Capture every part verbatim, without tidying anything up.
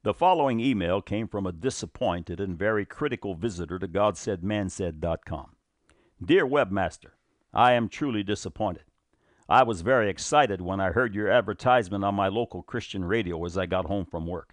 The following email came from a disappointed and very critical visitor to God Said Man Said dot com. Dear Webmaster, I am truly disappointed. I was very excited when I heard your advertisement on my local Christian radio as I got home from work.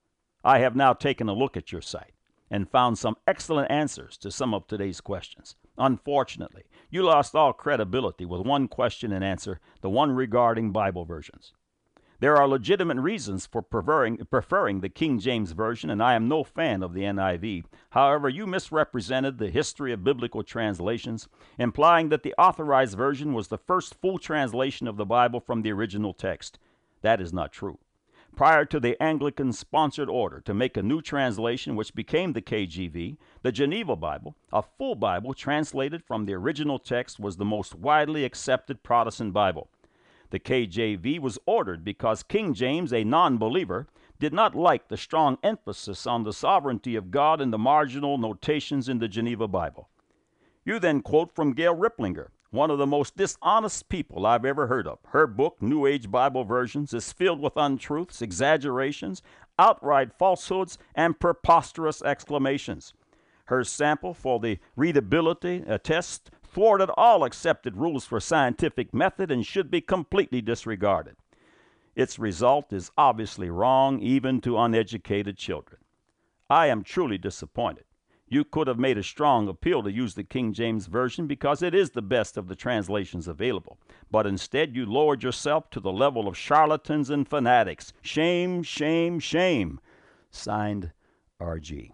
I have now taken a look at your site and found some excellent answers to some of today's questions. Unfortunately, you lost all credibility with one question and answer, the one regarding Bible versions. There are legitimate reasons for preferring, preferring the King James Version, and I am no fan of the N I V. However, you misrepresented the history of biblical translations, implying that the Authorized Version was the first full translation of the Bible from the original text. That is not true. Prior to the Anglican-sponsored order to make a new translation which became the K J V, the Geneva Bible, a full Bible translated from the original text, was the most widely accepted Protestant Bible. The K J V was ordered because King James, a non-believer, did not like the strong emphasis on the sovereignty of God in the marginal notations in the Geneva Bible. You then quote from Gail Riplinger, one of the most dishonest people I've ever heard of. Her book, New Age Bible Versions, is filled with untruths, exaggerations, outright falsehoods, and preposterous exclamations. Her sample for the readability uh, test thwarted all accepted rules for scientific method and should be completely disregarded. Its result is obviously wrong, even to uneducated children. I am truly disappointed. You could have made a strong appeal to use the King James Version because it is the best of the translations available, but instead you lowered yourself to the level of charlatans and fanatics. Shame, shame, shame. Signed, R G.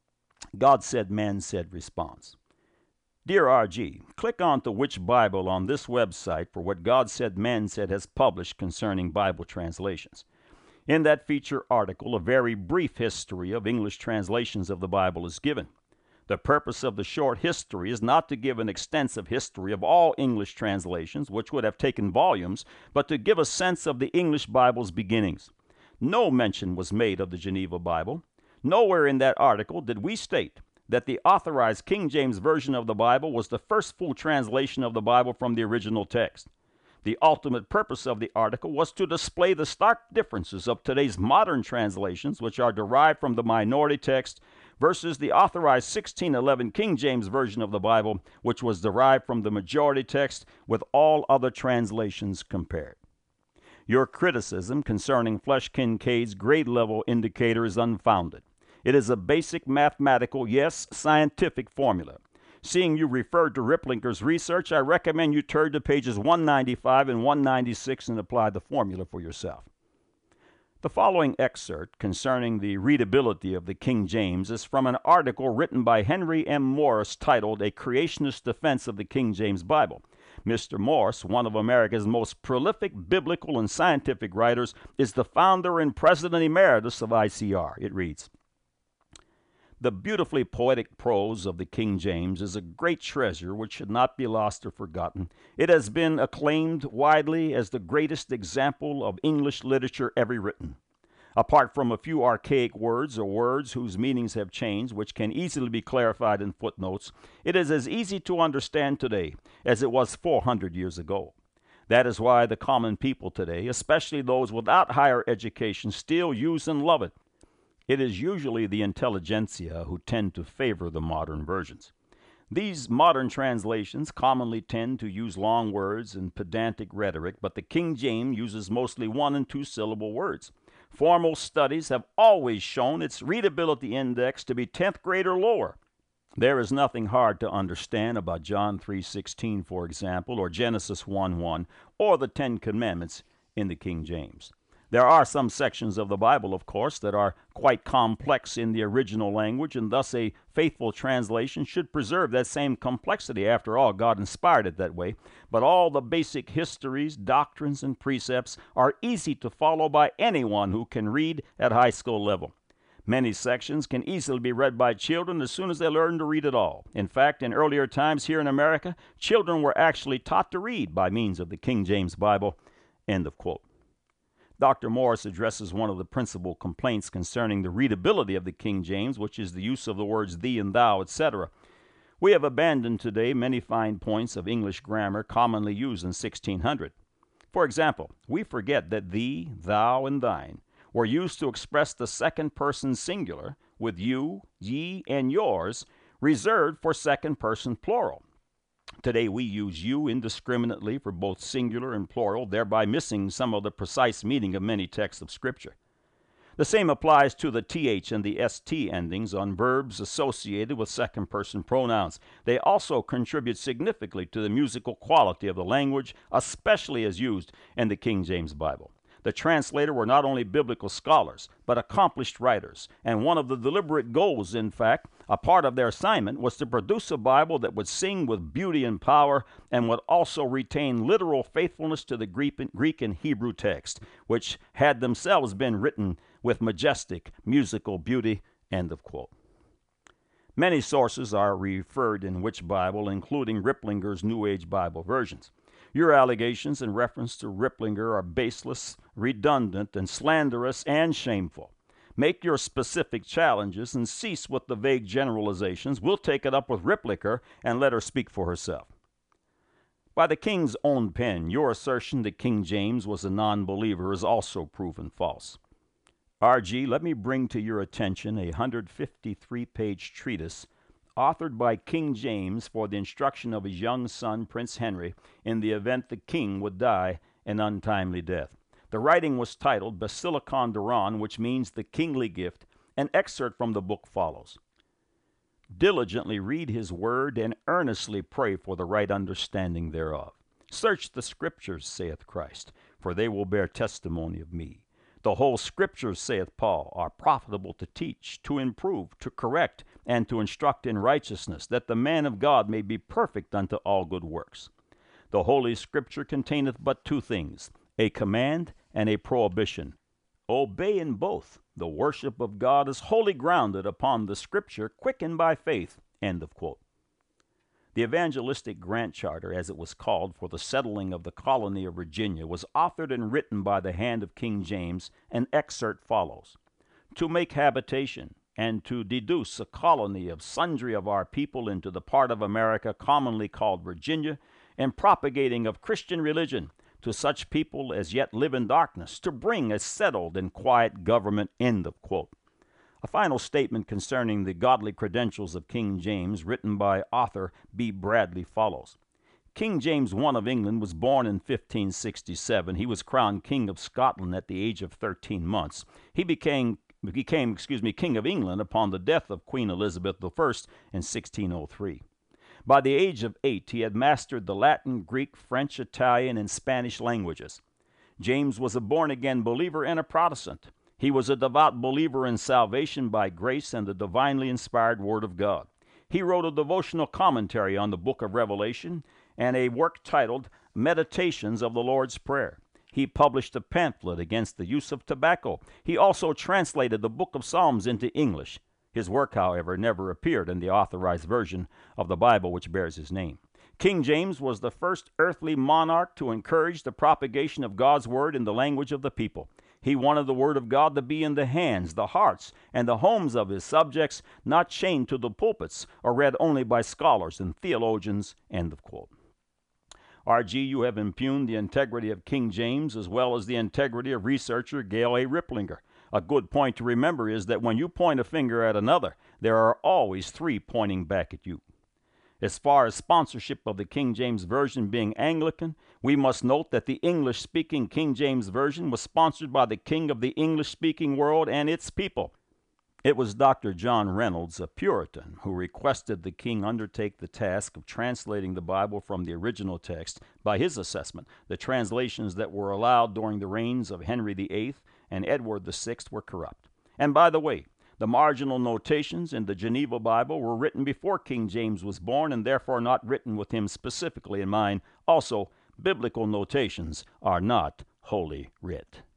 God Said, Man Said response. Dear R G, click on to which Bible on this website for what God Said Man Said has published concerning Bible translations. In that feature article, a very brief history of English translations of the Bible is given. The purpose of the short history is not to give an extensive history of all English translations, which would have taken volumes, but to give a sense of the English Bible's beginnings. No mention was made of the Geneva Bible. Nowhere in that article did we state that the Authorized King James Version of the Bible was the first full translation of the Bible from the original text. The ultimate purpose of the article was to display the stark differences of today's modern translations, which are derived from the minority text, versus the Authorized sixteen eleven King James Version of the Bible, which was derived from the majority text, with all other translations compared. Your criticism concerning Flesh Kincaid's grade level indicator is unfounded. It is a basic mathematical, yes, scientific formula. Seeing you referred to Riplinger's research, I recommend you turn to pages one ninety-five and one ninety-six and apply the formula for yourself. The following excerpt concerning the readability of the King James is from an article written by Henry M. Morris titled A Creationist Defense of the King James Bible. Mister Morse, one of America's most prolific biblical and scientific writers, is the founder and president emeritus of I C R. It reads, The beautifully poetic prose of the King James is a great treasure which should not be lost or forgotten. It has been acclaimed widely as the greatest example of English literature ever written. Apart from a few archaic words or words whose meanings have changed, which can easily be clarified in footnotes, it is as easy to understand today as it was four hundred years ago. That is why the common people today, especially those without higher education, still use and love it. It is usually the intelligentsia who tend to favor the modern versions. These modern translations commonly tend to use long words and pedantic rhetoric, but the King James uses mostly one and two syllable words. Formal studies have always shown its readability index to be tenth grade or lower. There is nothing hard to understand about John three sixteen, for example, or Genesis one one, or the Ten Commandments in the King James. There are some sections of the Bible, of course, that are quite complex in the original language, and thus a faithful translation should preserve that same complexity. After all, God inspired it that way. But all the basic histories, doctrines, and precepts are easy to follow by anyone who can read at high school level. Many sections can easily be read by children as soon as they learn to read at all. In fact, in earlier times here in America, children were actually taught to read by means of the King James Bible. End of quote. Doctor Morris addresses one of the principal complaints concerning the readability of the King James, which is the use of the words thee and thou, et cetera. We have abandoned today many fine points of English grammar commonly used in sixteen hundred. For example, we forget that thee, thou, and thine were used to express the second person singular, with you, ye, and yours, reserved for second person plural. Today we use you indiscriminately for both singular and plural, thereby missing some of the precise meaning of many texts of Scripture. The same applies to the th and the st endings on verbs associated with second-person pronouns. They also contribute significantly to the musical quality of the language, especially as used in the King James Bible. The translator were not only biblical scholars, but accomplished writers, and one of the deliberate goals, in fact, a part of their assignment, was to produce a Bible that would sing with beauty and power and would also retain literal faithfulness to the Greek and Hebrew text, which had themselves been written with majestic musical beauty, end of quote. Many sources are referred in which Bible, including Riplinger's New Age Bible versions. Your allegations in reference to Riplinger are baseless, redundant, and slanderous and shameful. Make your specific challenges and cease with the vague generalizations. We'll take it up with Riplinger and let her speak for herself. By the King's own pen, your assertion that King James was a non-believer is also proven false. R G, let me bring to your attention a one hundred fifty-three page treatise authored by King James for the instruction of his young son, Prince Henry, in the event the king would die an untimely death. The writing was titled Basilicon Duran, which means the kingly gift. An excerpt from the book follows. Diligently read his word and earnestly pray for the right understanding thereof. Search the Scriptures, saith Christ, for they will bear testimony of me. The whole Scriptures, saith Paul, are profitable to teach, to improve, to correct, and to instruct in righteousness, that the man of God may be perfect unto all good works. The Holy Scripture containeth but two things, a command and a prohibition. Obey in both. The worship of God is wholly grounded upon the Scripture, quickened by faith. End of quote. The Evangelistic Grant Charter, as it was called, for the settling of the colony of Virginia, was authored and written by the hand of King James. An excerpt follows. To make habitation, and to deduce a colony of sundry of our people into the part of America commonly called Virginia, and propagating of Christian religion to such people as yet live in darkness, to bring a settled and quiet government. End of quote. A final statement concerning the godly credentials of King James, written by Arthur B. Bradley, follows. King James the First of England was born in fifteen sixty-seven. He was crowned King of Scotland at the age of thirteen months. He became, became excuse me, King of England upon the death of Queen Elizabeth the First in sixteen oh three. By the age of eight, he had mastered the Latin, Greek, French, Italian, and Spanish languages. James was a born-again believer and a Protestant. He was a devout believer in salvation by grace and the divinely inspired Word of God. He wrote a devotional commentary on the book of Revelation and a work titled Meditations of the Lord's Prayer. He published a pamphlet against the use of tobacco. He also translated the book of Psalms into English. His work, however, never appeared in the authorized version of the Bible which bears his name. King James was the first earthly monarch to encourage the propagation of God's Word in the language of the people. He wanted the Word of God to be in the hands, the hearts, and the homes of his subjects, not chained to the pulpits or read only by scholars and theologians. End of quote. R G, you have impugned the integrity of King James as well as the integrity of researcher Gail A. Riplinger. A good point to remember is that when you point a finger at another, there are always three pointing back at you. As far as sponsorship of the King James Version being Anglican, we must note that the English-speaking King James Version was sponsored by the King of the English-speaking world and its people. It was Doctor John Reynolds, a Puritan, who requested the king undertake the task of translating the Bible from the original text. By his assessment, the translations that were allowed during the reigns of Henry the Eighth and Edward the Sixth were corrupt. And by the way, the marginal notations in the Geneva Bible were written before King James was born and therefore not written with him specifically in mind. Also, biblical notations are not holy writ.